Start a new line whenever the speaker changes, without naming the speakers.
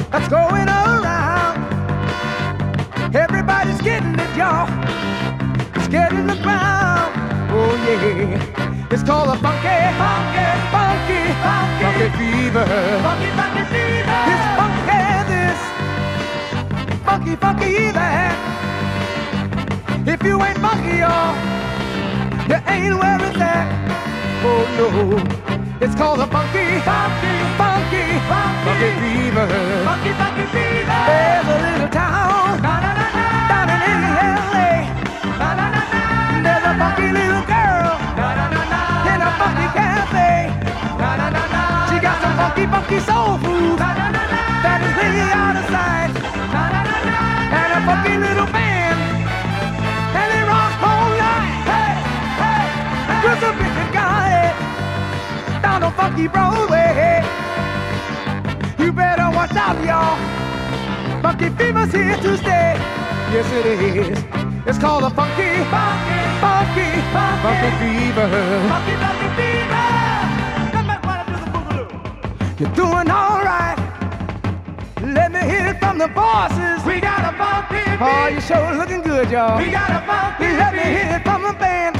that's going around. Everybody's getting it, y'all. It's getting the ground. Oh yeah, it's called a funky, funky, funky, funky, funky fever. Funky, funky fever. It's funky this, funky, funky that. If you ain't funky, y'all, you ain't where it's at. Oh no, it's called a funky, funky, funky, funky, funky fever. Funky, funky fever. There's a little town down in LA. There's a funky little girl in a funky cafe. She got some funky, funky soul food that is really out of sight. And a funky little band, and they rock all night. Hey, hey, hey. Just a big guy down on funky Broadway. You better watch out, y'all. Funky fever's here to stay. Yes, it is. It's called a funky, funky, funky, funky, funky fever. Funky, funky fever. Come back while I do the boogaloo. You're doing all right. Let me hear it from the bosses. We got a funky beat. Oh, you sure looking good, y'all. We got a funky beat. Let me hear it from the band.